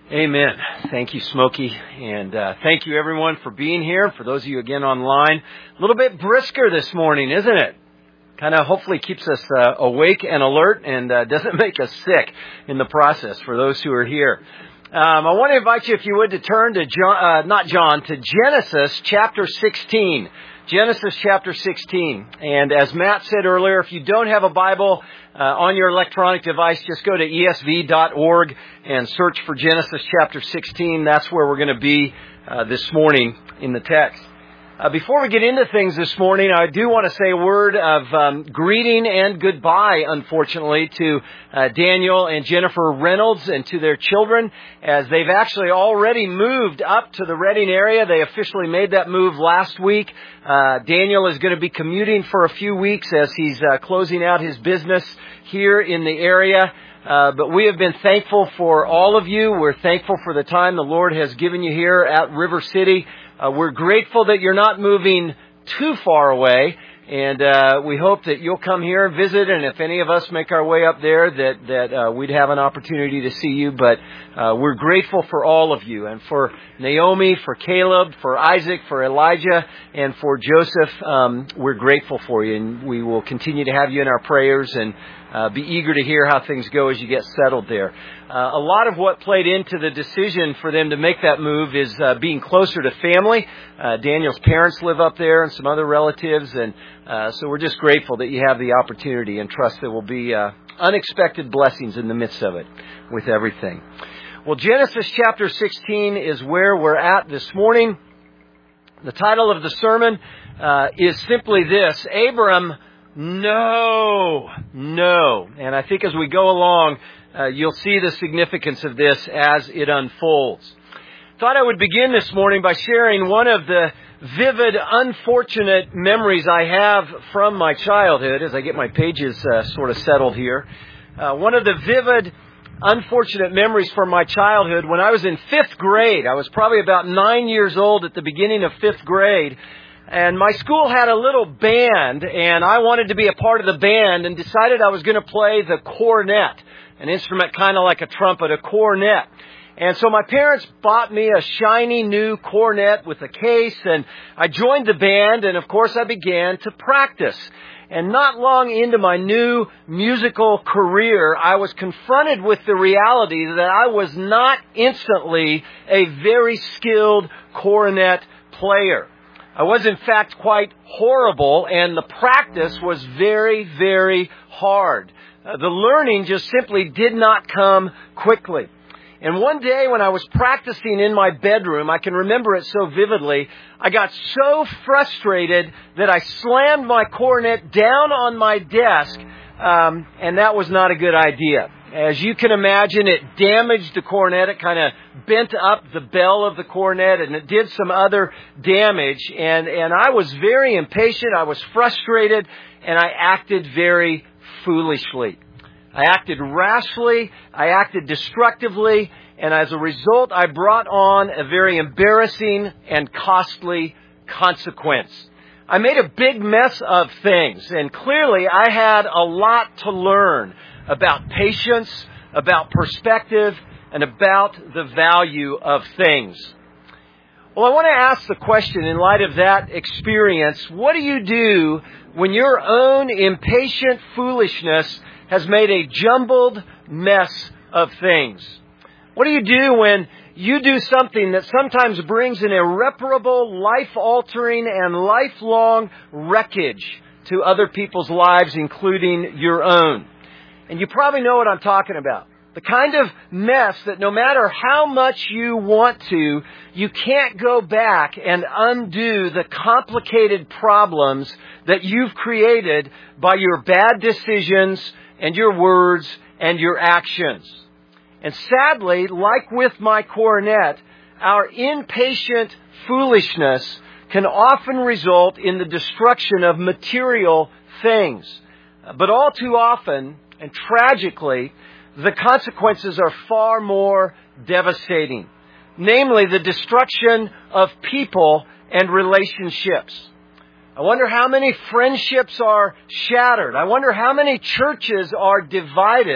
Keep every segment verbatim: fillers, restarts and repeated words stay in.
Amen. Thank you, Smokey. And uh, thank you, everyone, for being here. For those of you, again, online, a little bit brisker this morning, isn't it? Kind of hopefully keeps us uh, awake and alert and uh, doesn't make us sick in the process for those who are here. Um, I want to invite you, if you would, to turn to John, uh, not John, to Genesis chapter sixteen. Genesis chapter sixteen. And as Matt said earlier, if you don't have a Bible uh, on your electronic device, just go to E S V dot org and search for Genesis chapter sixteen. That's where we're going to be uh, this morning in the text. Uh, before we get into things this morning, I do want to say a word of um, greeting and goodbye, unfortunately, to uh, Daniel and Jennifer Reynolds and to their children, as they've actually already moved up to the Redding area. They officially made that move last week. Uh, Daniel is going to be commuting for a few weeks as he's uh, closing out his business here in the area. Uh, but we have been thankful for all of you. We're thankful for the time the Lord has given you here at River City. Uh, we're grateful that you're not moving too far away, and uh, we hope that you'll come here and visit, and if any of us make our way up there, that that uh, we'd have an opportunity to see you. But uh, we're grateful for all of you, and for Naomi, for Caleb, for Isaac, for Elijah, and for Joseph. Um, we're grateful for you, and we will continue to have you in our prayers and uh, be eager to hear how things go as you get settled there. Uh, a lot of what played into the decision for them to make that move is uh, being closer to family. Uh, Daniel's parents live up there and some other relatives, and uh, so we're just grateful that you have the opportunity and trust there will be uh, unexpected blessings in the midst of it with everything. Well, Genesis chapter sixteen is where we're at this morning. The title of the sermon uh, is simply this: Abram, no, no. And I think as we go along, Uh, you'll see the significance of this as it unfolds. Thought I would begin this morning by sharing one of the vivid, unfortunate memories I have from my childhood as I get my pages uh, sort of settled here. Uh, one of the vivid, unfortunate memories from my childhood when I was in fifth grade. I was probably about nine years old at the beginning of fifth grade. And my school had a little band, and I wanted to be a part of the band and decided I was going to play the cornet. An instrument kind of like a trumpet, a cornet. And so my parents bought me a shiny new cornet with a case, and I joined the band, and of course I began to practice. And not long into my new musical career, I was confronted with the reality that I was not instantly a very skilled cornet player. I was in fact quite horrible, and the practice was very, very hard. Uh, the learning just simply did not come quickly. And one day when I was practicing in my bedroom, I can remember it so vividly, I got so frustrated that I slammed my cornet down on my desk, um, and that was not a good idea. As you can imagine, it damaged the cornet. It kind of bent up the bell of the cornet, and it did some other damage. And, and I was very impatient. I was frustrated, and I acted very foolishly. I acted rashly, I acted destructively, and as a result, I brought on a very embarrassing and costly consequence. I made a big mess of things, and clearly I had a lot to learn about patience, about perspective, and about the value of things. Well, I want to ask the question in light of that experience: what do you do when your own impatient foolishness has made a jumbled mess of things? What do you do when you do something that sometimes brings an irreparable, life-altering, and lifelong wreckage to other people's lives, including your own? And you probably know what I'm talking about. The kind of mess that no matter how much you want to, you can't go back and undo the complicated problems that you've created by your bad decisions and your words and your actions. And sadly, like with my cornet, our impatient foolishness can often result in the destruction of material things. But all too often, and tragically, the consequences are far more devastating. Namely, the destruction of people and relationships. I wonder how many friendships are shattered. I wonder how many churches are divided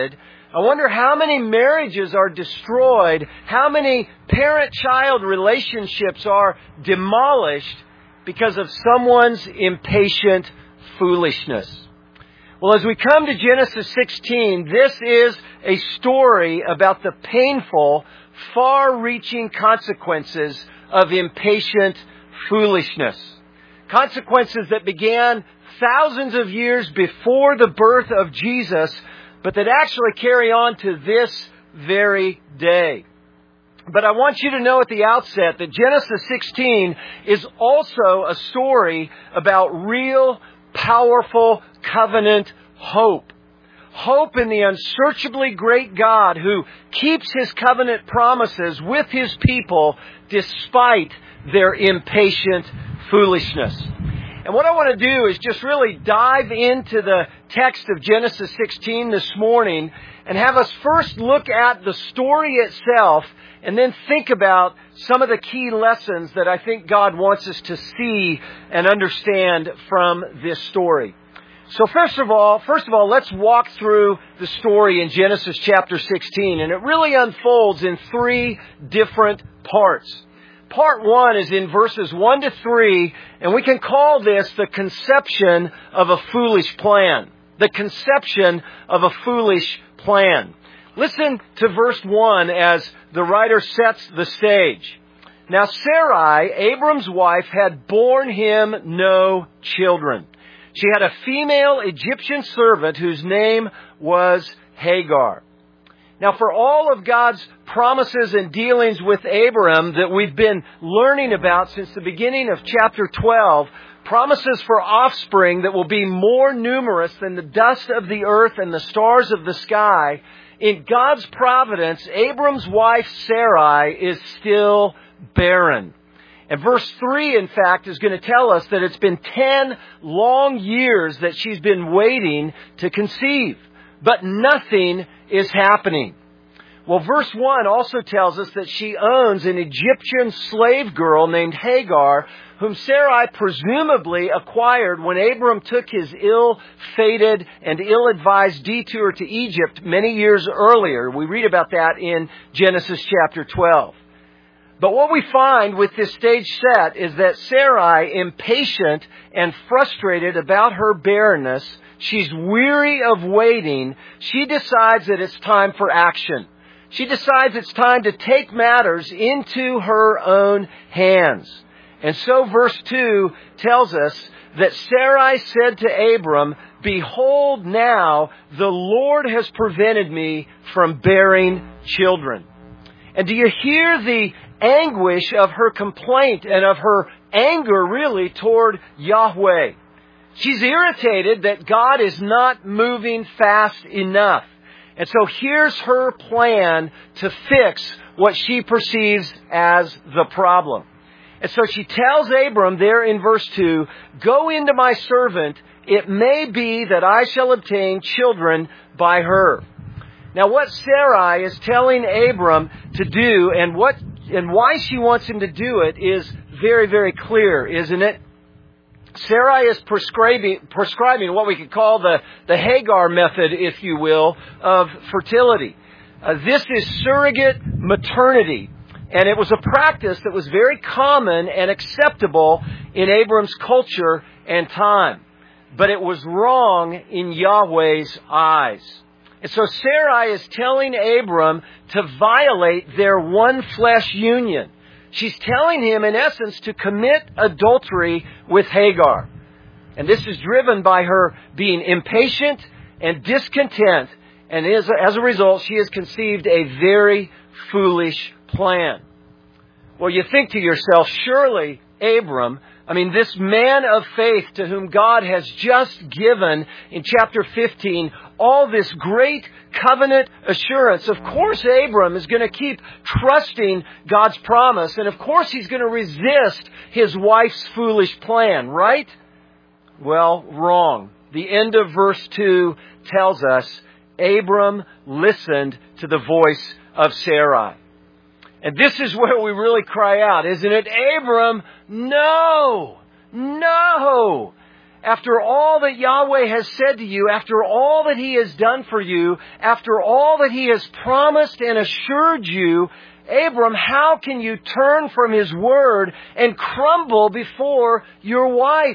I wonder how many marriages are destroyed, how many parent-child relationships are demolished because of someone's impatient foolishness. Well, as we come to Genesis sixteen, this is a story about the painful, far-reaching consequences of impatient foolishness. Consequences that began thousands of years before the birth of Jesus, but that actually carry on to this very day. But I want you to know at the outset that Genesis sixteen is also a story about real, powerful covenant hope. Hope in the unsearchably great God who keeps His covenant promises with His people despite their impatient foolishness. And what I want to do is just really dive into the text of Genesis sixteen this morning and have us first look at the story itself and then think about some of the key lessons that I think God wants us to see and understand from this story. So first of all, first of all, let's walk through the story in Genesis chapter sixteen, and it really unfolds in three different parts. Part one is in verses one to three, and we can call this the conception of a foolish plan. The conception of a foolish plan. Listen to verse one as the writer sets the stage. Now Sarai, Abram's wife, had borne him no children. She had a female Egyptian servant whose name was Hagar. Now, for all of God's promises and dealings with Abram that we've been learning about since the beginning of chapter twelve, promises for offspring that will be more numerous than the dust of the earth and the stars of the sky, in God's providence, Abram's wife Sarai is still barren. And verse three, in fact, is going to tell us that it's been ten long years that she's been waiting to conceive. But nothing is happening. Well, verse one also tells us that she owns an Egyptian slave girl named Hagar, whom Sarai presumably acquired when Abram took his ill-fated and ill-advised detour to Egypt many years earlier. We read about that in Genesis chapter twelve. But what we find with this stage set is that Sarai, impatient and frustrated about her barrenness, she's weary of waiting, she decides that it's time for action. She decides it's time to take matters into her own hands. And so verse two tells us that Sarai said to Abram, "Behold now, the Lord has prevented me from bearing children." And do you hear the anguish of her complaint and of her anger really toward Yahweh? She's irritated that God is not moving fast enough. And so here's her plan to fix what she perceives as the problem. And so she tells Abram there in verse two, "Go into my servant. It may be that I shall obtain children by her." Now what Sarai is telling Abram to do and what and why she wants him to do it is very, very clear, isn't it? Sarai is prescribing, prescribing what we could call the, the Hagar method, if you will, of fertility. Uh, this is surrogate maternity. And it was a practice that was very common and acceptable in Abram's culture and time. But it was wrong in Yahweh's eyes. And so Sarai is telling Abram to violate their one flesh union. She's telling him, in essence, to commit adultery with Hagar. And this is driven by her being impatient and discontent. And as a, as a result, she has conceived a very foolish plan. Well, you think to yourself, surely, Abram, I mean, this man of faith to whom God has just given in chapter fifteen all this great covenant assurance. Of course, Abram is going to keep trusting God's promise. And of course, he's going to resist his wife's foolish plan, right? Well, wrong. The end of verse two tells us Abram listened to the voice of Sarai. And this is where we really cry out, isn't it? Abram, no, no. after all that Yahweh has said to you, after all that He has done for you, after all that He has promised and assured you, Abram, how can you turn from His word and crumble before your wife?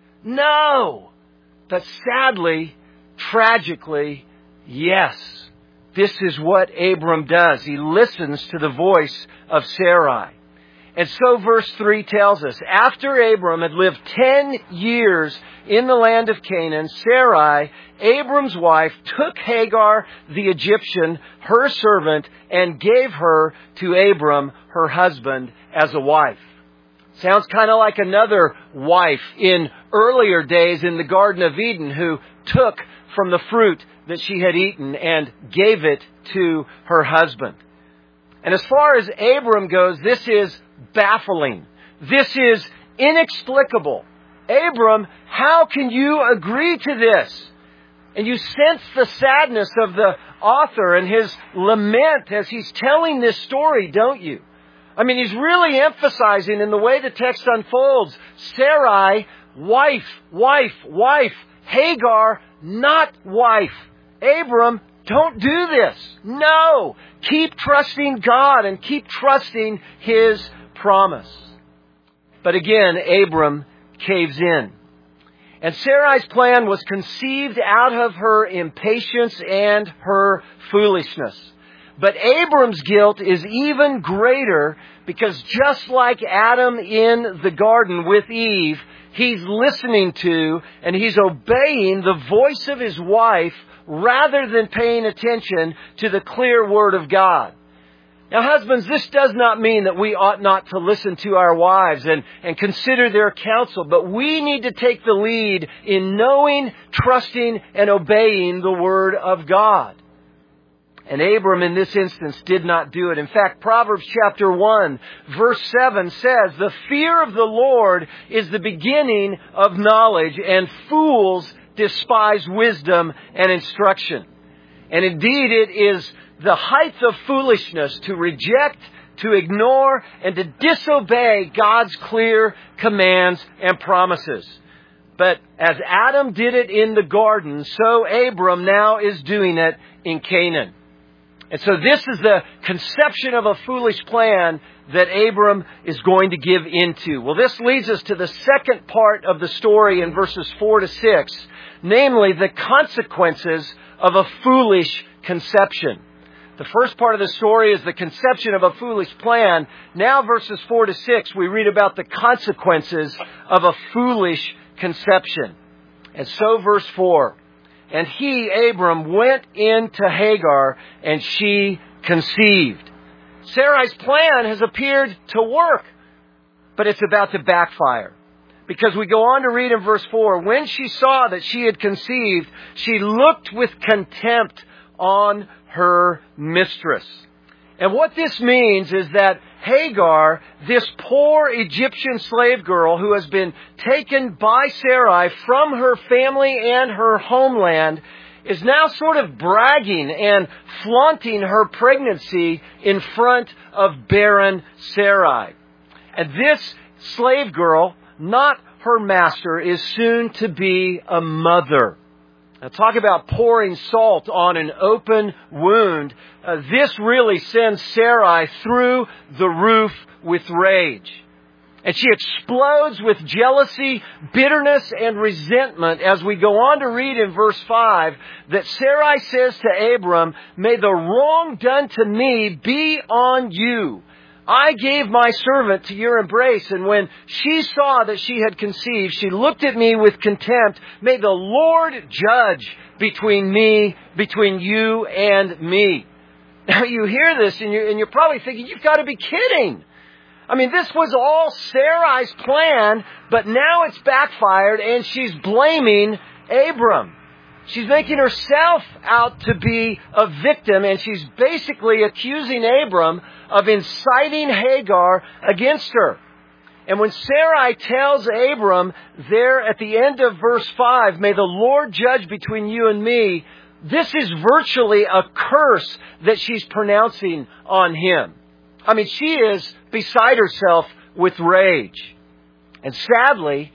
No. But sadly, tragically, yes. This is what Abram does. He listens to the voice of Sarai. And so verse three tells us, after Abram had lived ten years in the land of Canaan, Sarai, Abram's wife, took Hagar the Egyptian, her servant, and gave her to Abram, her husband, as a wife. Sounds kind of like another wife in earlier days in the Garden of Eden who took from the fruit that she had eaten and gave it to her husband. And as far as Abram goes, this is baffling. This is inexplicable. Abram, how can you agree to this? And you sense the sadness of the author and his lament as he's telling this story, don't you? I mean, he's really emphasizing in the way the text unfolds, Sarai, wife, wife, wife, Hagar, not wife. Abram, don't do this. No. Keep trusting God and keep trusting His promise. But again, Abram caves in. And Sarai's plan was conceived out of her impatience and her foolishness. But Abram's guilt is even greater because just like Adam in the garden with Eve, he's listening to and he's obeying the voice of his wife rather than paying attention to the clear Word of God. Now, husbands, this does not mean that we ought not to listen to our wives and, and consider their counsel, but we need to take the lead in knowing, trusting, and obeying the Word of God. And Abram in this instance did not do it. In fact, Proverbs chapter one, verse seven says, "The fear of the Lord is the beginning of knowledge, and fools despise wisdom and instruction." And indeed, it is the height of foolishness to reject, to ignore, and to disobey God's clear commands and promises. But as Adam did it in the garden, so Abram now is doing it in Canaan. And so this is the conception of a foolish plan that Abram is going to give into. Well, this leads us to the second part of the story in verses four to six, namely the consequences of a foolish conception. The first part of the story is the conception of a foolish plan. Now, verses four to six, we read about the consequences of a foolish conception. And so, verse four, "And he, Abram, went in to Hagar, and she conceived." Sarai's plan has appeared to work, but it's about to backfire. Because we go on to read in verse four, "When she saw that she had conceived, she looked with contempt on her mistress." And what this means is that Hagar, this poor Egyptian slave girl who has been taken by Sarai from her family and her homeland, is now sort of bragging and flaunting her pregnancy in front of barren Sarai. And this slave girl, not her master, is soon to be a mother. Now, talk about pouring salt on an open wound. Uh, this really sends Sarai through the roof with rage. And she explodes with jealousy, bitterness, and resentment as we go on to read in verse five that Sarai says to Abram, "May the wrong done to me be on you. I gave my servant to your embrace, and when she saw that she had conceived, she looked at me with contempt. May the Lord judge between me, between you and me." Now you hear this and you're, and you're probably thinking, you've got to be kidding. I mean, this was all Sarai's plan, but now it's backfired and she's blaming Abram. She's making herself out to be a victim, and she's basically accusing Abram of inciting Hagar against her. And when Sarai tells Abram there at the end of verse five, "May the Lord judge between you and me," this is virtually a curse that she's pronouncing on him. I mean, she is beside herself with rage. And sadly,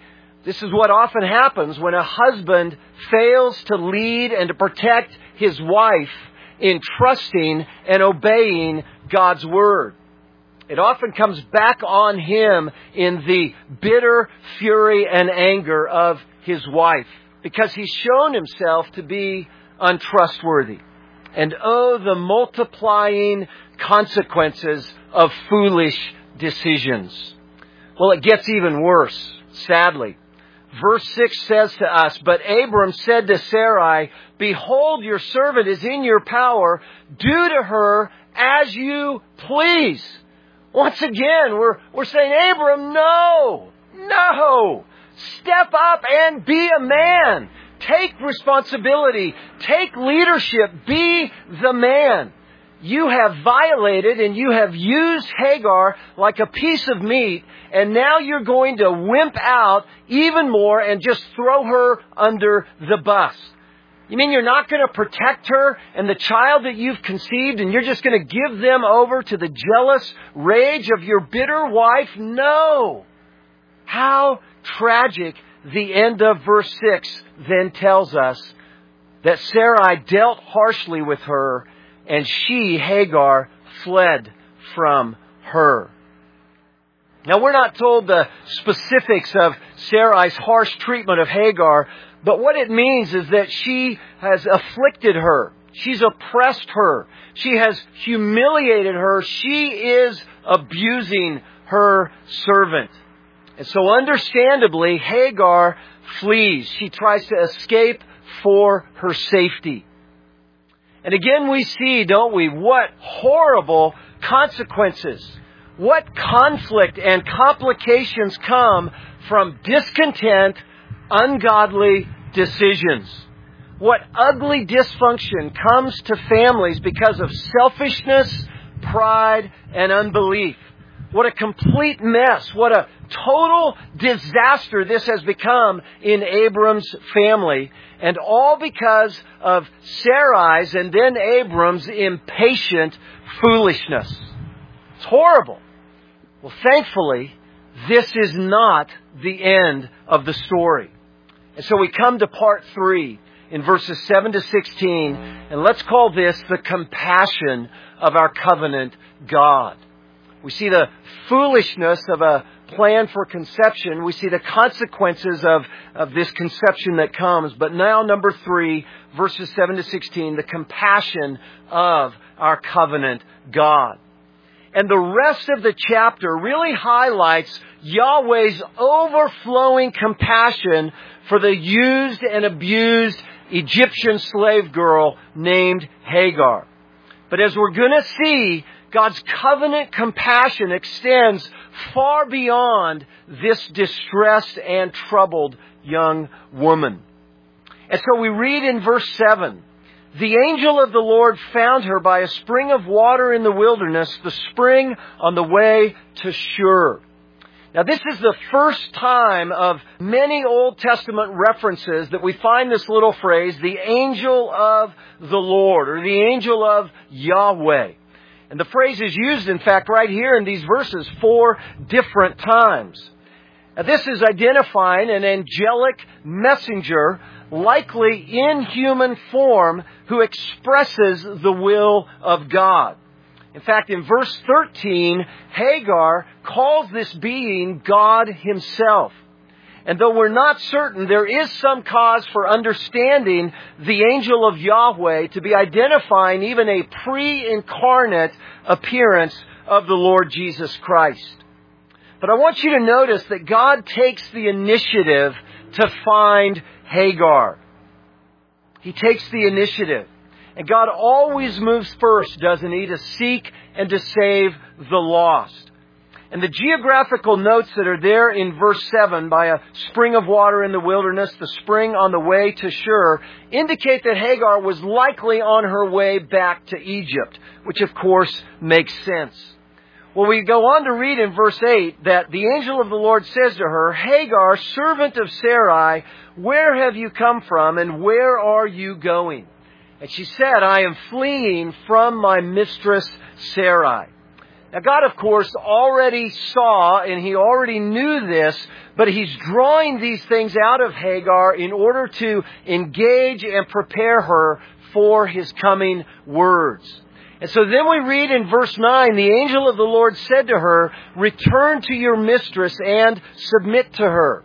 This is what often happens when a husband fails to lead and to protect his wife in trusting and obeying God's Word. It often comes back on him in the bitter fury and anger of his wife because he's shown himself to be untrustworthy. And oh, the multiplying consequences of foolish decisions. Well, it gets even worse, sadly. Verse six says to us, "But Abram said to Sarai, 'Behold, your servant is in your power. Do to her as you please.'" Once again, we're, we're saying, Abram, no, no. Step up and be a man. Take responsibility. Take leadership. Be the man. You have violated and you have used Hagar like a piece of meat, and now you're going to wimp out even more and just throw her under the bus. You mean you're not going to protect her and the child that you've conceived, and you're just going to give them over to the jealous rage of your bitter wife? No. How tragic the end of verse six then tells us that Sarai dealt harshly with her, and she, Hagar, fled from her. Now, we're not told the specifics of Sarai's harsh treatment of Hagar, but what it means is that she has afflicted her. She's oppressed her. She has humiliated her. She is abusing her servant. And so understandably, Hagar flees. She tries to escape for her safety. And again we see, don't we, what horrible consequences, what conflict and complications come from discontent, ungodly decisions. What ugly dysfunction comes to families because of selfishness, pride, and unbelief. What a complete mess. What a total disaster this has become in Abram's family. And all because of Sarai's and then Abram's impatient foolishness. It's horrible. Well, thankfully, this is not the end of the story. And so we come to part three in verses seven to sixteen. And let's call this the compassion of our covenant God. We see the foolishness of a plan for conception. We see the consequences of, of this conception that comes. But now, number three, verses seven to sixteen, the compassion of our covenant God. And the rest of the chapter really highlights Yahweh's overflowing compassion for the used and abused Egyptian slave girl named Hagar. But as we're going to see, God's covenant compassion extends far beyond this distressed and troubled young woman. And so we read in verse seven, "The angel of the Lord found her by a spring of water in the wilderness, the spring on the way to Shur." Now, this is the first time of many Old Testament references that we find this little phrase, the angel of the Lord, or the angel of Yahweh. And the phrase is used, in fact, right here in these verses four different times. Now, this is identifying an angelic messenger, likely in human form, who expresses the will of God. In fact, in verse thirteen, Hagar calls this being God Himself. And though we're not certain, there is some cause for understanding the angel of Yahweh to be identifying even a pre-incarnate appearance of the Lord Jesus Christ. But I want you to notice that God takes the initiative to find Hagar. He takes the initiative. And God always moves first, doesn't He, to seek and to save the lost. And the geographical notes that are there in verse seven, by a spring of water in the wilderness, the spring on the way to Shur, indicate that Hagar was likely on her way back to Egypt, which of course makes sense. Well, we go on to read in verse eight that the angel of the Lord says to her, "Hagar, servant of Sarai, where have you come from and where are you going?" And she said, "I am fleeing from my mistress Sarai." Now, God, of course, already saw and He already knew this, but He's drawing these things out of Hagar in order to engage and prepare her for His coming words. And so then we read in verse nine, the angel of the Lord said to her, "Return to your mistress and submit to her."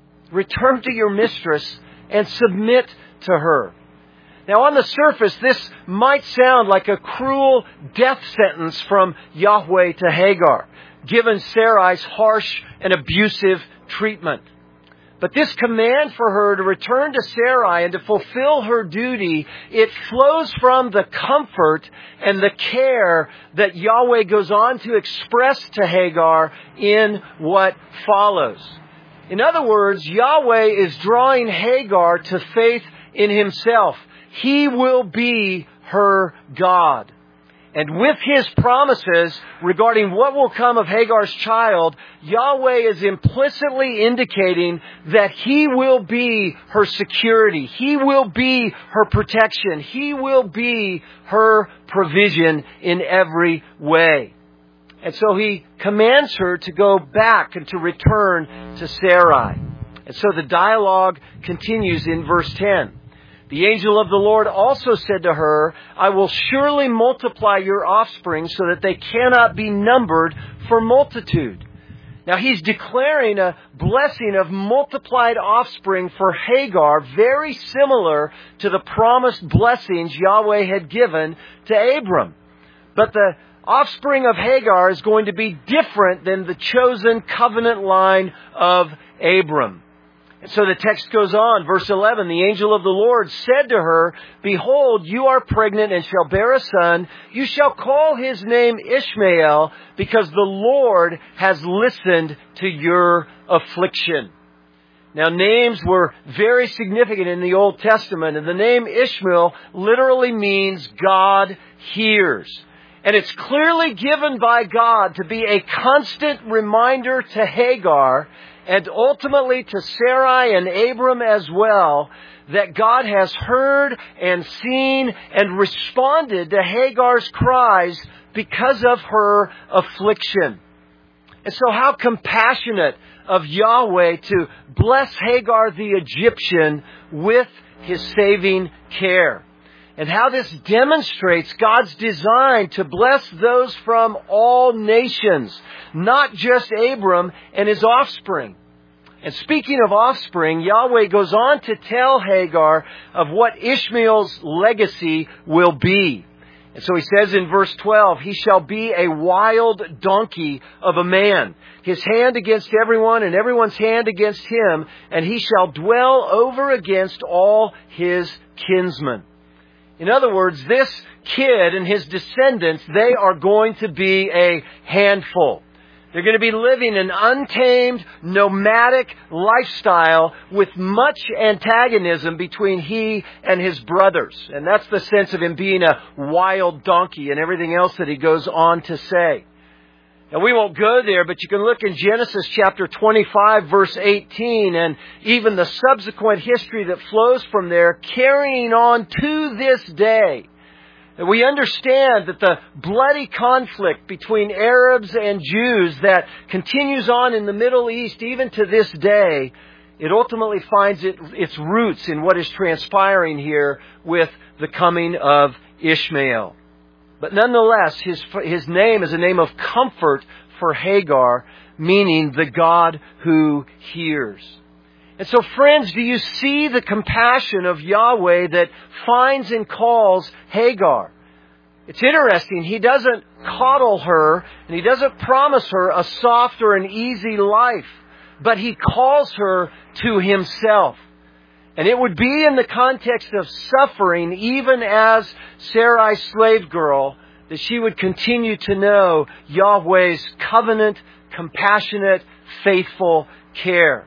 Return to your mistress and submit to her. Now, on the surface, this might sound like a cruel death sentence from Yahweh to Hagar, given Sarai's harsh and abusive treatment. But this command for her to return to Sarai and to fulfill her duty, it flows from the comfort and the care that Yahweh goes on to express to Hagar in what follows. In other words, Yahweh is drawing Hagar to faith in Himself. He will be her God. And with His promises regarding what will come of Hagar's child, Yahweh is implicitly indicating that He will be her security. He will be her protection. He will be her provision in every way. And so He commands her to go back and to return to Sarai. And so the dialogue continues in verse ten. The angel of the Lord also said to her, "I will surely multiply your offspring so that they cannot be numbered for multitude." Now He's declaring a blessing of multiplied offspring for Hagar, very similar to the promised blessings Yahweh had given to Abram. But the offspring of Hagar is going to be different than the chosen covenant line of Abram. And so the text goes on, verse eleven, the angel of the Lord said to her, "Behold, you are pregnant and shall bear a son. You shall call his name Ishmael, because the Lord has listened to your affliction." Now, names were very significant in the Old Testament, and the name Ishmael literally means God hears. And it's clearly given by God to be a constant reminder to Hagar and ultimately to Sarai and Abram as well, that God has heard and seen and responded to Hagar's cries because of her affliction. And so how compassionate of Yahweh to bless Hagar the Egyptian with His saving care. And how this demonstrates God's design to bless those from all nations, not just Abram and his offspring. And speaking of offspring, Yahweh goes on to tell Hagar of what Ishmael's legacy will be. And so He says in verse twelve, "He shall be a wild donkey of a man, his hand against everyone and everyone's hand against him, and he shall dwell over against all his kinsmen." In other words, this kid and his descendants, they are going to be a handful. They're going to be living an untamed, nomadic lifestyle with much antagonism between he and his brothers. And that's the sense of him being a wild donkey and everything else that he goes on to say. Now, we won't go there, but you can look in Genesis chapter twenty-five, verse eighteen, and even the subsequent history that flows from there, carrying on to this day. And we understand that the bloody conflict between Arabs and Jews that continues on in the Middle East even to this day, it ultimately finds it, its roots in what is transpiring here with the coming of Ishmael. But nonetheless, his, his name is a name of comfort for Hagar, meaning the God who hears. And so, friends, do you see the compassion of Yahweh that finds and calls Hagar? It's interesting. He doesn't coddle her, and He doesn't promise her a soft or an easy life, but He calls her to Himself. And it would be in the context of suffering, even as Sarai's slave girl, that she would continue to know Yahweh's covenant, compassionate, faithful care.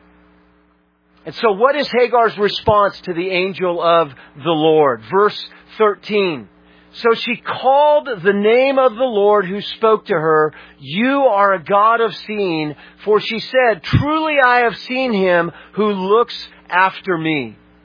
And so what is Hagar's response to the angel of the Lord? Verse thirteen. "So she called the name of the Lord who spoke to her, 'You are a God of seeing,' for she said, 'Truly I have seen Him who looks after me.'"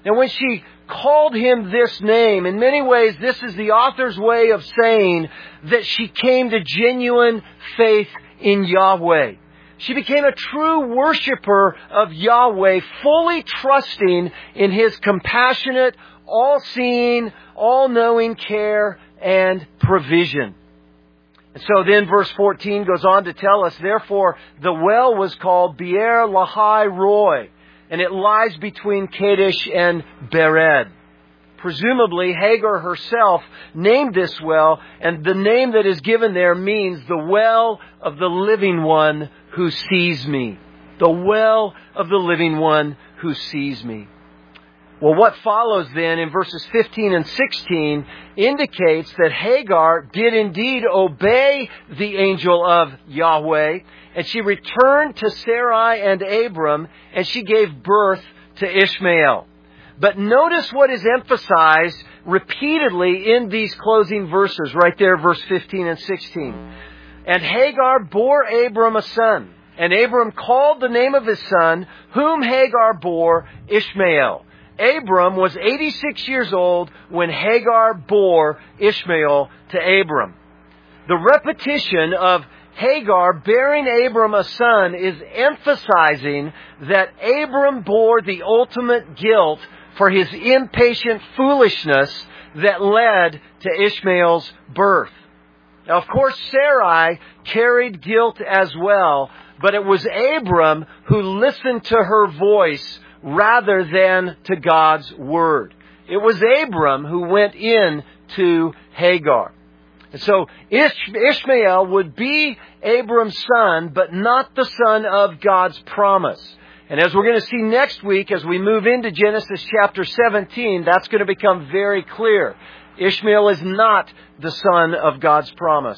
And when she called him this name, in many ways this is the author's way of saying that she came to genuine faith in Yahweh. She became a true worshiper of Yahweh, fully trusting in His compassionate, all-seeing, all-knowing care and provision. And so then verse fourteen goes on to tell us, therefore the well was called Beer Lahai Roi, and it lies between Kadesh and Bered. Presumably, Hagar herself named this well, and the name that is given there means the well of the living one who sees me. The well of the living one who sees me. Well, what follows then in verses fifteen and sixteen indicates that Hagar did indeed obey the angel of Yahweh, and she returned to Sarai and Abram, and she gave birth to Ishmael. But notice what is emphasized repeatedly in these closing verses, right there, verse fifteen and sixteen. And Hagar bore Abram a son, and Abram called the name of his son, whom Hagar bore, Ishmael. Abram was eighty-six years old when Hagar bore Ishmael to Abram. The repetition of Hagar bearing Abram a son is emphasizing that Abram bore the ultimate guilt for his impatient foolishness that led to Ishmael's birth. Now, of course, Sarai carried guilt as well, but it was Abram who listened to her voice rather than to God's word. It was Abram who went in to Hagar. And so Ish- Ishmael would be Abram's son, but not the son of God's promise. And as we're going to see next week, as we move into Genesis chapter seventeen, that's going to become very clear. Ishmael is not the son of God's promise.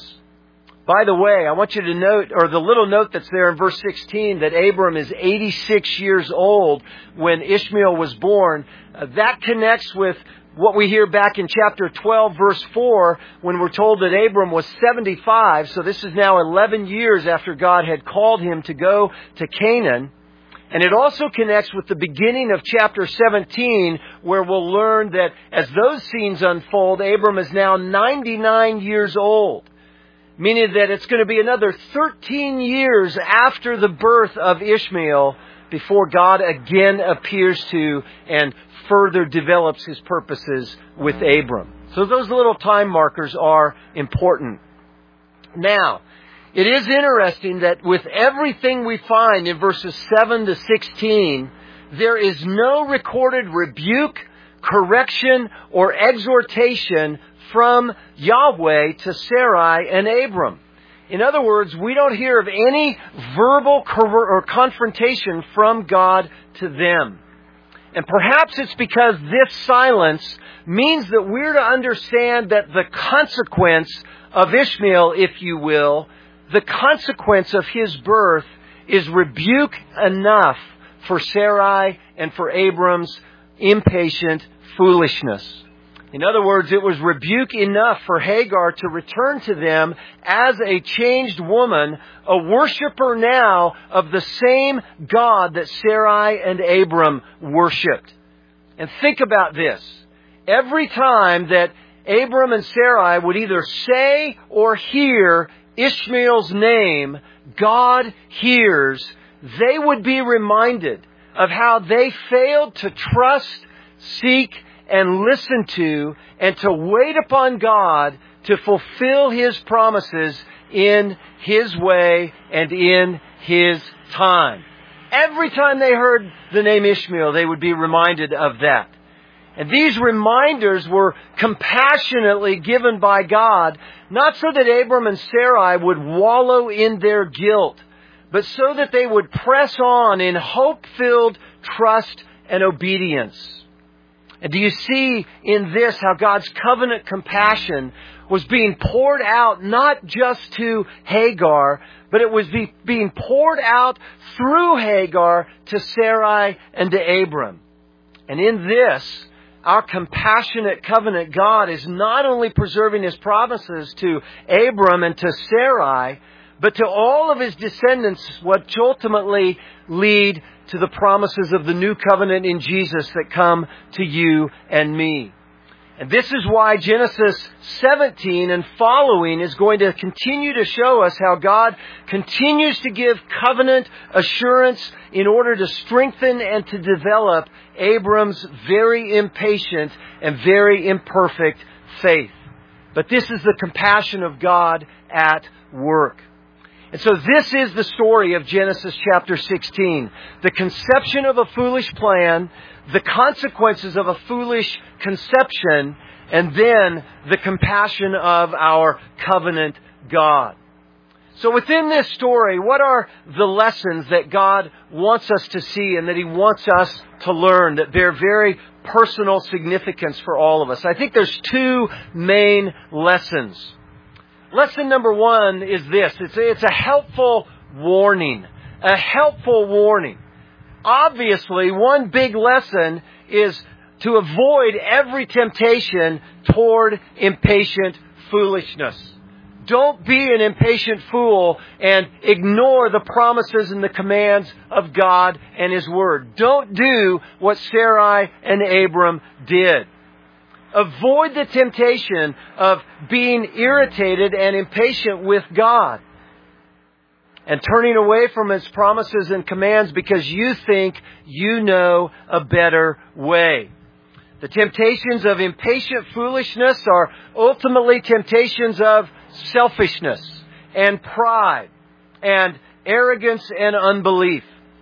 By the way, I want you to note, or the little note that's there in verse sixteen, that Abram is eighty-six years old when Ishmael was born. Uh, that connects with what we hear back in chapter twelve, verse four, when we're told that Abram was seventy-five. So this is now eleven years after God had called him to go to Canaan. And it also connects with the beginning of chapter seventeen, where we'll learn that as those scenes unfold, Abram is now ninety-nine years old. Meaning that it's going to be another thirteen years after the birth of Ishmael before God again appears to and further develops His purposes with Abram. So those little time markers are important. Now, it is interesting that with everything we find in verses seven to sixteen, there is no recorded rebuke, correction, or exhortation from Yahweh to Sarai and Abram. In other words, we don't hear of any verbal or confrontation from God to them. And perhaps it's because this silence means that we're to understand that the consequence of Ishmael, if you will, the consequence of his birth is rebuke enough for Sarai and for Abram's impatient foolishness. In other words, it was rebuke enough for Hagar to return to them as a changed woman, a worshiper now of the same God that Sarai and Abram worshipped. And think about this. Every time that Abram and Sarai would either say or hear Ishmael's name, God hears, they would be reminded of how they failed to trust, seek, and listen to, and to wait upon God to fulfill His promises in His way and in His time. Every time they heard the name Ishmael, they would be reminded of that. And these reminders were compassionately given by God, not so that Abram and Sarai would wallow in their guilt, but so that they would press on in hope-filled trust and obedience. And do you see in this how God's covenant compassion was being poured out not just to Hagar, but it was be, being poured out through Hagar to Sarai and to Abram. And in this, our compassionate covenant God is not only preserving His promises to Abram and to Sarai, but to all of his descendants, which ultimately lead to the promises of the new covenant in Jesus that come to you and me. And this is why Genesis seventeen and following is going to continue to show us how God continues to give covenant assurance in order to strengthen and to develop Abram's very impatient and very imperfect faith. But this is the compassion of God at work. And so this is the story of Genesis chapter sixteen. The conception of a foolish plan, the consequences of a foolish conception, and then the compassion of our covenant God. So within this story, what are the lessons that God wants us to see and that He wants us to learn that bear very personal significance for all of us? I think there's two main lessons. Lesson number one is this. It's a, it's a helpful warning. A helpful warning. Obviously, one big lesson is to avoid every temptation toward impatient foolishness. Don't be an impatient fool and ignore the promises and the commands of God and His Word. Don't do what Sarai and Abram did. Avoid the temptation of being irritated and impatient with God and turning away from His promises and commands because you think you know a better way. The temptations of impatient foolishness are ultimately temptations of selfishness and pride and arrogance and unbelief.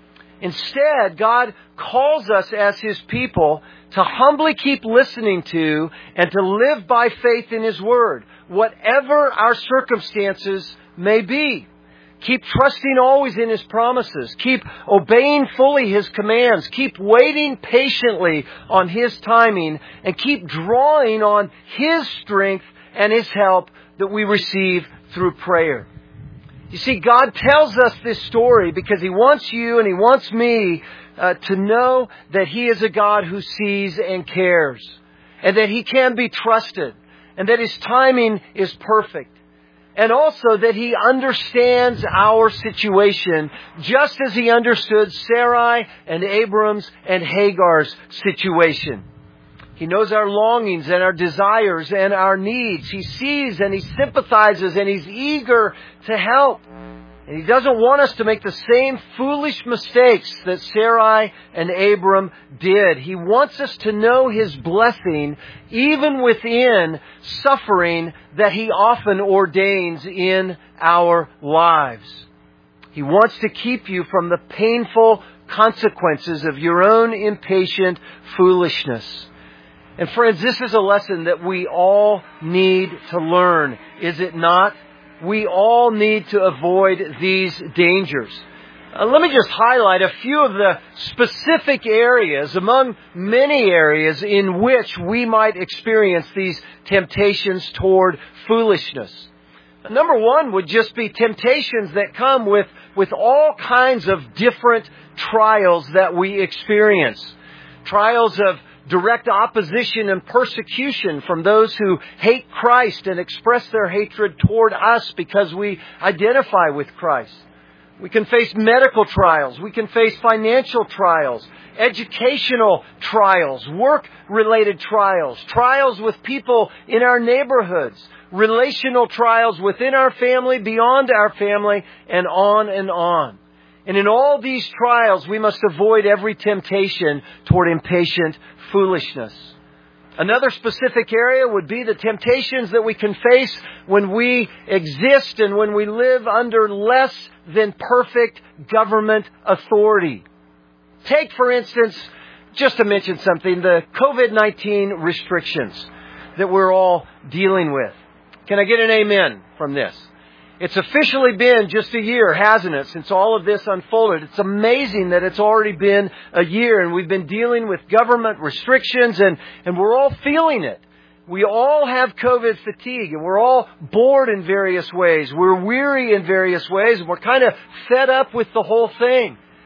Instead, God calls us as His people to humbly keep listening to and to live by faith in His Word, whatever our circumstances may be. Keep trusting always in His promises. Keep obeying fully His commands. Keep waiting patiently on His timing. And keep drawing on His strength and His help that we receive through prayer. You see, God tells us this story because He wants you and He wants me uh, to know that He is a God who sees and cares. And that He can be trusted. And that His timing is perfect. And also that He understands our situation just as He understood Sarai and Abram's and Hagar's situation. He knows our longings and our desires and our needs. He sees and He sympathizes and He's eager to help. And He doesn't want us to make the same foolish mistakes that Sarai and Abram did. He wants us to know His blessing even within suffering that He often ordains in our lives. He wants to keep you from the painful consequences of your own impatient foolishness. And friends, this is a lesson that we all need to learn, is it not? We all need to avoid these dangers. Uh, let me just highlight a few of the specific areas among many areas in which we might experience these temptations toward foolishness. Number one would just be temptations that come with, with all kinds of different trials that we experience. Trials of direct opposition and persecution from those who hate Christ and express their hatred toward us because we identify with Christ. We can face medical trials. We can face financial trials, educational trials, work-related trials, trials with people in our neighborhoods, relational trials within our family, beyond our family, and on and on. And in all these trials, we must avoid every temptation toward impatient foolishness. Another specific area would be the temptations that we can face when we exist and when we live under less than perfect government authority. Take, for instance, just to mention something, the covid nineteen restrictions that we're all dealing with. Can I get an amen from this? It's officially been just a year, hasn't it, since all of this unfolded. It's amazing that it's already been a year and we've been dealing with government restrictions and, and we're all feeling it. We all have COVID fatigue and we're all bored in various ways. We're weary in various ways and we're kind of fed up with the whole thing.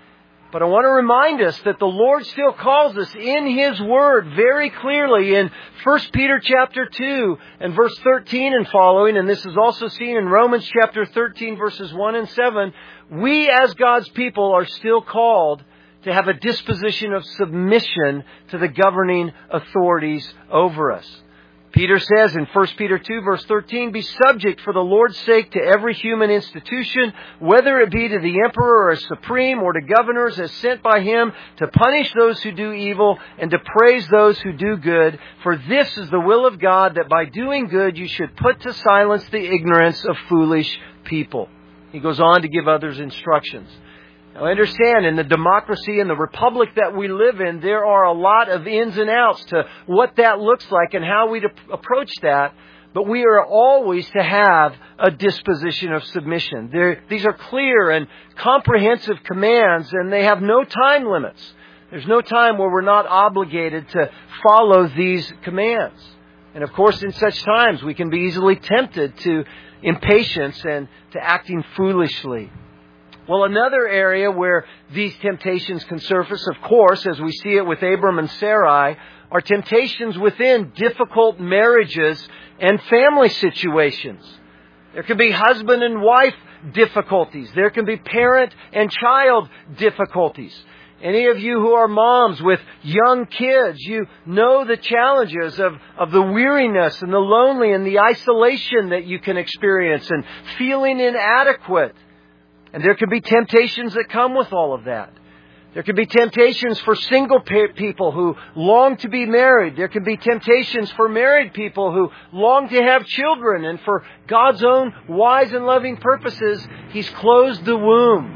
But I want to remind us that the Lord still calls us in His Word very clearly in First Peter chapter two and verse thirteen and following, and this is also seen in Romans chapter thirteen verses one and seven. We as God's people are still called to have a disposition of submission to the governing authorities over us. Peter says in First Peter two verse thirteen, be subject for the Lord's sake to every human institution, whether it be to the emperor or as supreme or to governors as sent by him to punish those who do evil and to praise those who do good. For this is the will of God, that by doing good you should put to silence the ignorance of foolish people. He goes on to give others instructions. Now understand, in the democracy and the republic that we live in, there are a lot of ins and outs to what that looks like and how we approach that. But we are always to have a disposition of submission. There, these are clear and comprehensive commands, and they have no time limits. There's no time where we're not obligated to follow these commands. And of course, in such times, we can be easily tempted to impatience and to acting foolishly. Well, another area where these temptations can surface, of course, as we see it with Abram and Sarai, are temptations within difficult marriages and family situations. There can be husband and wife difficulties. There can be parent and child difficulties. Any of you who are moms with young kids, you know the challenges of, of the weariness and the lonely and the isolation that you can experience and feeling inadequate. And there can be temptations that come with all of that. There can be temptations for single people who long to be married. There can be temptations for married people who long to have children. And for God's own wise and loving purposes, He's closed the womb.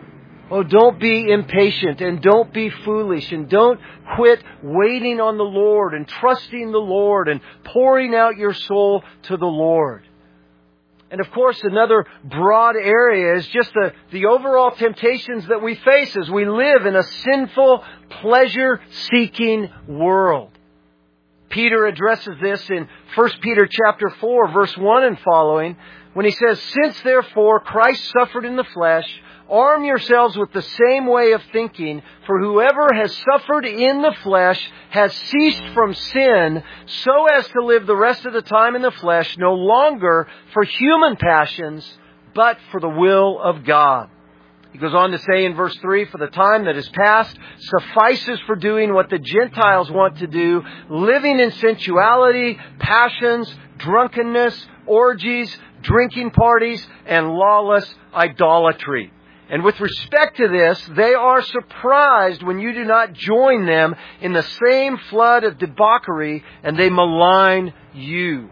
Oh, don't be impatient and don't be foolish and don't quit waiting on the Lord and trusting the Lord and pouring out your soul to the Lord. And of course, another broad area is just the, the overall temptations that we face as we live in a sinful, pleasure-seeking world. Peter addresses this in First Peter chapter four, verse one and following, when he says, since therefore Christ suffered in the flesh, arm yourselves with the same way of thinking, for whoever has suffered in the flesh has ceased from sin, so as to live the rest of the time in the flesh, no longer for human passions, but for the will of God. He goes on to say in verse three, for the time that is past suffices for doing what the Gentiles want to do, living in sensuality, passions, drunkenness, orgies, drinking parties, and lawless idolatry. And with respect to this, they are surprised when you do not join them in the same flood of debauchery, and they malign you.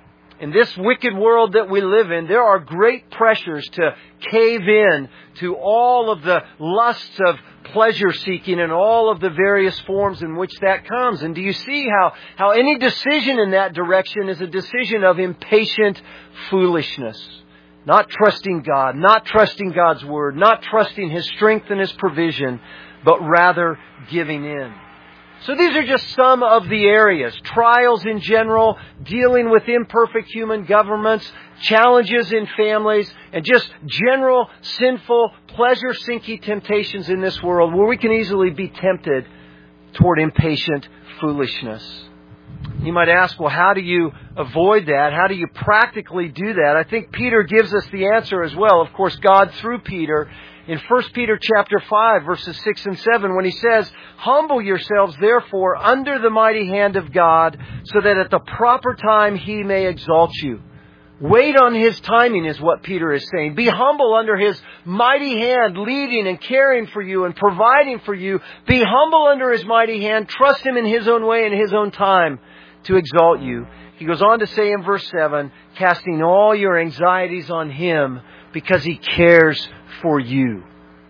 In this wicked world that we live in, there are great pressures to cave in to all of the lusts of pleasure seeking and all of the various forms in which that comes. And do you see how, how any decision in that direction is a decision of impatient foolishness? Not trusting God, not trusting God's Word, not trusting His strength and His provision, but rather giving in. So these are just some of the areas. Trials in general, dealing with imperfect human governments, challenges in families, and just general sinful, pleasure-seeking temptations in this world where we can easily be tempted toward impatient foolishness. You might ask, well, how do you avoid that? How do you practically do that? I think Peter gives us the answer as well. Of course, God through Peter in First Peter chapter five, verses six and seven, when he says, humble yourselves, therefore, under the mighty hand of God, so that at the proper time He may exalt you. Wait on His timing is what Peter is saying. Be humble under His mighty hand, leading and caring for you and providing for you. Be humble under His mighty hand. Trust Him in His own way and His own time to exalt you. He goes on to say in verse seven, casting all your anxieties on Him because He cares for you.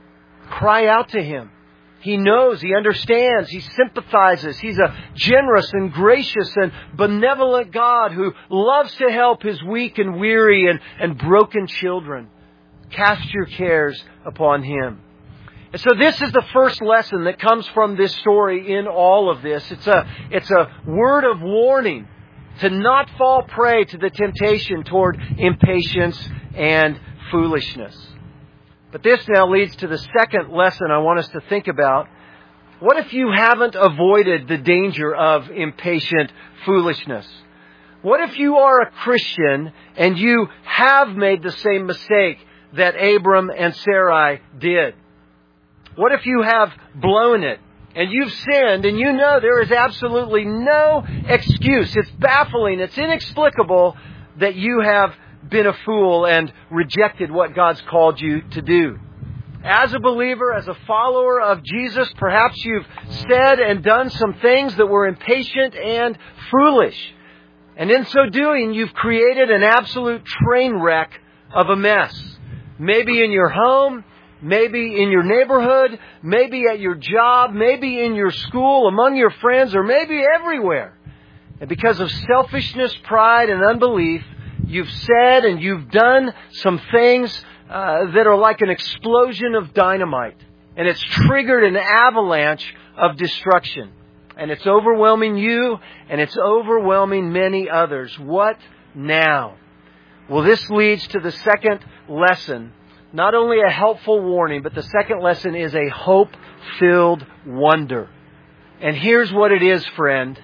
Cry out to Him. He knows, He understands, He sympathizes. He's a generous and gracious and benevolent God who loves to help His weak and weary and, and broken children. Cast your cares upon Him. And so this is the first lesson that comes from this story in all of this. It's a, it's a word of warning to not fall prey to the temptation toward impatience and foolishness. But this now leads to the second lesson I want us to think about. What if you haven't avoided the danger of impatient foolishness? What if you are a Christian and you have made the same mistake that Abram and Sarai did? What if you have blown it and you've sinned and you know there is absolutely no excuse? It's baffling, it's inexplicable that you have been a fool and rejected what God's called you to do. As a believer, as a follower of Jesus, perhaps you've said and done some things that were impatient and foolish. And in so doing, you've created an absolute train wreck of a mess. Maybe in your home, maybe in your neighborhood, maybe at your job, maybe in your school, among your friends, or maybe everywhere. And because of selfishness, pride, and unbelief, you've said and you've done some things uh, that are like an explosion of dynamite. And it's triggered an avalanche of destruction. And it's overwhelming you, and it's overwhelming many others. What now? Well, this leads to the second lesson. Not only a helpful warning, but the second lesson is a hope-filled wonder. And here's what it is, friend.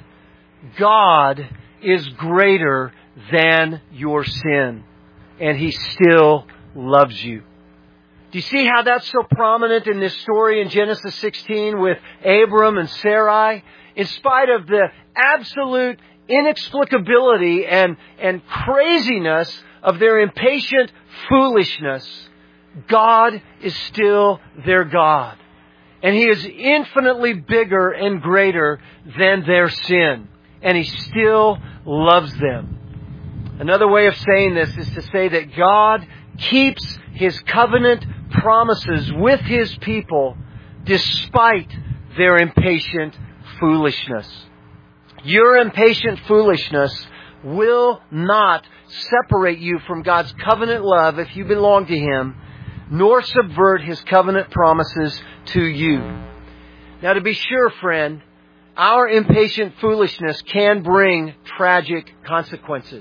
God is greater than your sin, and He still loves you. Do you see how that's so prominent in this story in Genesis sixteen with Abram and Sarai? In spite of the absolute inexplicability and, and craziness of their impatient foolishness, God is still their God. And He is infinitely bigger and greater than their sin. And He still loves them. Another way of saying this is to say that God keeps His covenant promises with His people despite their impatient foolishness. Your impatient foolishness will not separate you from God's covenant love if you belong to Him, nor subvert His covenant promises to you. Now, to be sure, friend, our impatient foolishness can bring tragic consequences.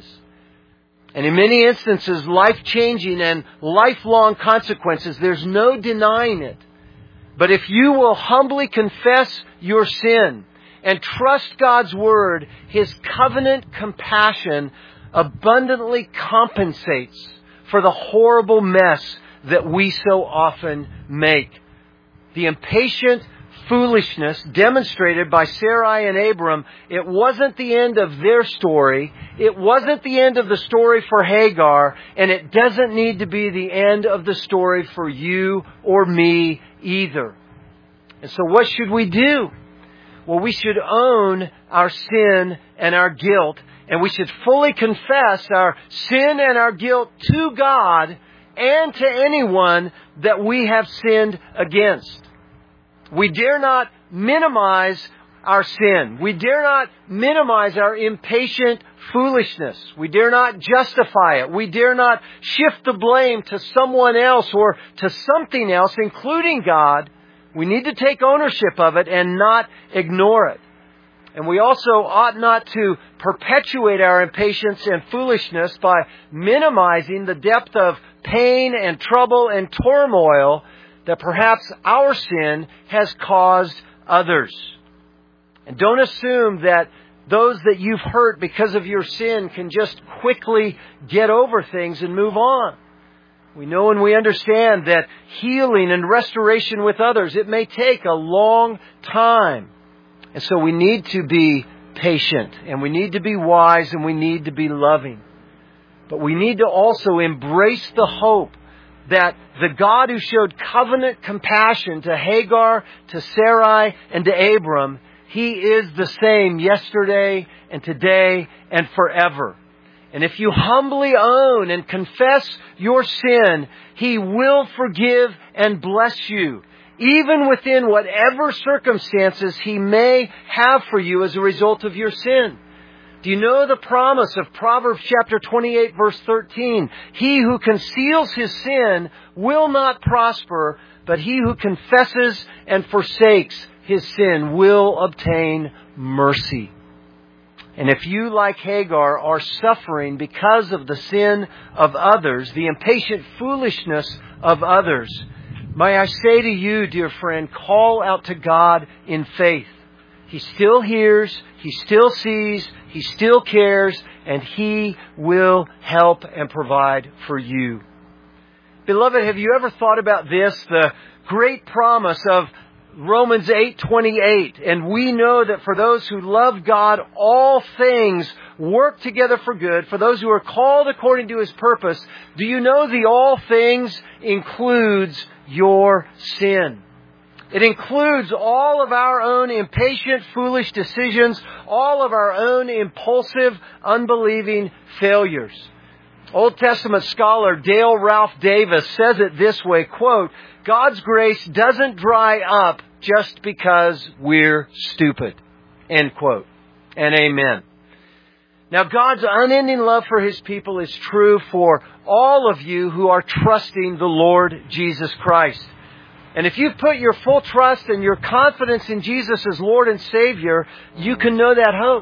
And in many instances, life-changing and lifelong consequences. There's no denying it. But if you will humbly confess your sin and trust God's Word, His covenant compassion abundantly compensates for the horrible mess that we so often make. The impatient foolishness demonstrated by Sarai and Abram, it wasn't the end of their story. It wasn't the end of the story for Hagar, and it doesn't need to be the end of the story for you or me either. And so what should we do? Well, we should own our sin and our guilt, and we should fully confess our sin and our guilt to God and to anyone that we have sinned against. We dare not minimize our sin. We dare not minimize our impatient foolishness. We dare not justify it. We dare not shift the blame to someone else or to something else, including God. We need to take ownership of it and not ignore it. And we also ought not to perpetuate our impatience and foolishness by minimizing the depth of pain and trouble and turmoil that perhaps our sin has caused others. And don't assume that those that you've hurt because of your sin can just quickly get over things and move on. We know and we understand that healing and restoration with others, it may take a long time. And so we need to be patient, and we need to be wise, and we need to be loving. But we need to also embrace the hope that the God who showed covenant compassion to Hagar, to Sarai, and to Abram, He is the same yesterday and today and forever. And if you humbly own and confess your sin, He will forgive and bless you, even within whatever circumstances He may have for you as a result of your sin. Do you know the promise of Proverbs chapter twenty-eight, verse thirteen? He who conceals his sin will not prosper, but he who confesses and forsakes his sin will obtain mercy. And if you, like Hagar, are suffering because of the sin of others, the impatient foolishness of others, May I say to you, dear friend, call out to God in faith. He still hears, He still sees, He still cares, and He will help and provide for you. Beloved, have you ever thought about this? The great promise of Romans eight twenty-eight. And we know that for those who love God, all things work together for good. For those who are called according to His purpose. Do you know the all things includes your sin? It includes all of our own impatient, foolish decisions, all of our own impulsive, unbelieving failures. Old Testament scholar Dale Ralph Davis says it this way, quote, God's grace doesn't dry up just because we're stupid, end quote, and amen. Now, God's unending love for His people is true for all of you who are trusting the Lord Jesus Christ. And if you put your full trust and your confidence in Jesus as Lord and Savior, you can know that hope.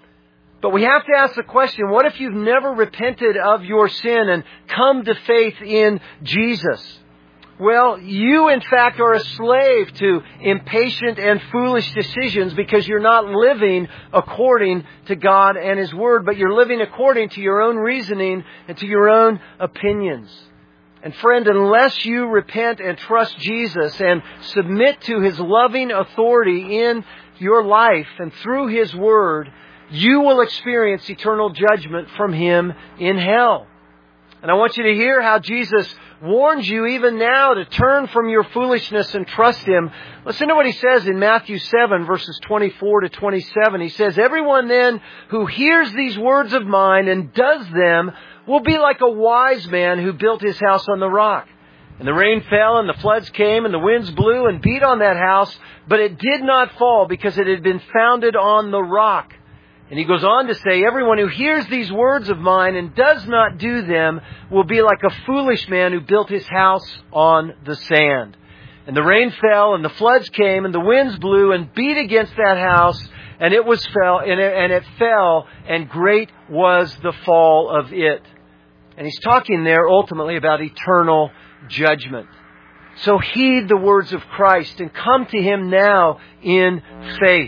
But we have to ask the question, what if you've never repented of your sin and come to faith in Jesus? Well, you in fact are a slave to impatient and foolish decisions because you're not living according to God and His Word, but you're living according to your own reasoning and to your own opinions. And friend, unless you repent and trust Jesus and submit to His loving authority in your life and through His Word, you will experience eternal judgment from Him in hell. And I want you to hear how Jesus warns you even now to turn from your foolishness and trust Him. Listen to what He says in Matthew seven, verses twenty-four to twenty-seven. He says, Everyone then who hears these words of mine and does them will be like a wise man who built his house on the rock. And the rain fell and the floods came and the winds blew and beat on that house, but it did not fall because it had been founded on the rock. And he goes on to say, Everyone who hears these words of mine and does not do them will be like a foolish man who built his house on the sand. And the rain fell and the floods came and the winds blew and beat against that house, and it was fell and it, and it fell, and great was the fall of it. And he's talking there ultimately about eternal judgment. So heed the words of Christ and come to Him now in faith.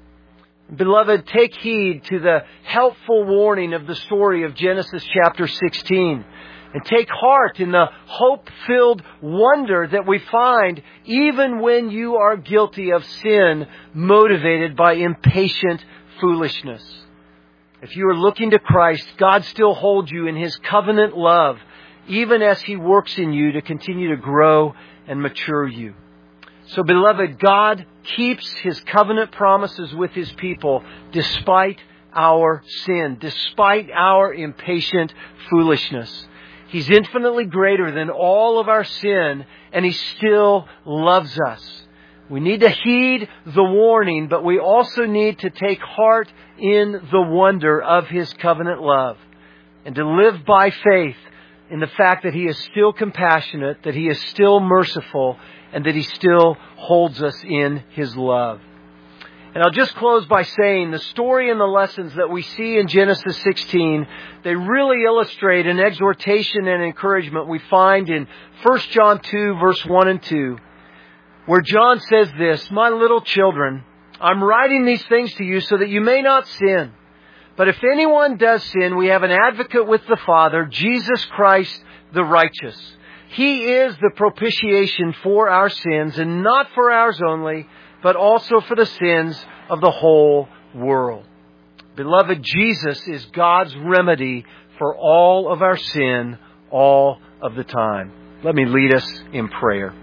Beloved, take heed to the helpful warning of the story of Genesis chapter sixteen. And take heart in the hope-filled wonder that we find even when you are guilty of sin motivated by impatient foolishness. If you are looking to Christ, God still holds you in His covenant love, even as He works in you to continue to grow and mature you. So, beloved, God keeps His covenant promises with His people despite our sin, despite our impatient foolishness. He's infinitely greater than all of our sin, and He still loves us. We need to heed the warning, but we also need to take heart in the wonder of His covenant love and to live by faith in the fact that He is still compassionate, that He is still merciful, and that He still holds us in His love. And I'll just close by saying the story and the lessons that we see in Genesis sixteen, they really illustrate an exhortation and encouragement we find in First John two, verse one and two, where John says this, My little children, I'm writing these things to you so that you may not sin. But if anyone does sin, we have an advocate with the Father, Jesus Christ the righteous. He is the propitiation for our sins, and not for ours only, but also for the sins of the whole world. Beloved, Jesus is God's remedy for all of our sin, all of the time. Let me lead us in prayer.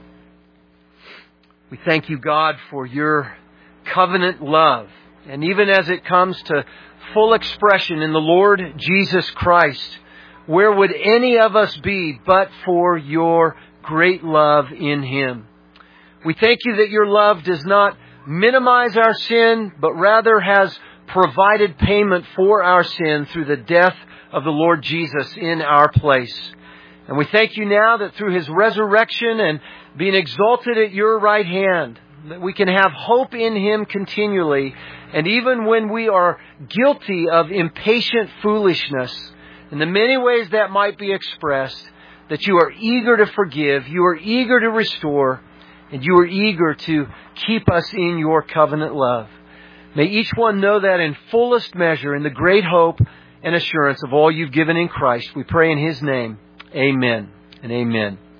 We thank you, God, for your covenant love. And even as it comes to full expression in the Lord Jesus Christ, where would any of us be but for your great love in Him? We thank you that your love does not minimize our sin, but rather has provided payment for our sin through the death of the Lord Jesus in our place. And we thank you now that through His resurrection and being exalted at your right hand, that we can have hope in Him continually. And even when we are guilty of impatient foolishness, in the many ways that might be expressed, that you are eager to forgive, you are eager to restore, and you are eager to keep us in your covenant love. May each one know that in fullest measure, in the great hope and assurance of all you've given in Christ. We pray in His name. Amen and amen.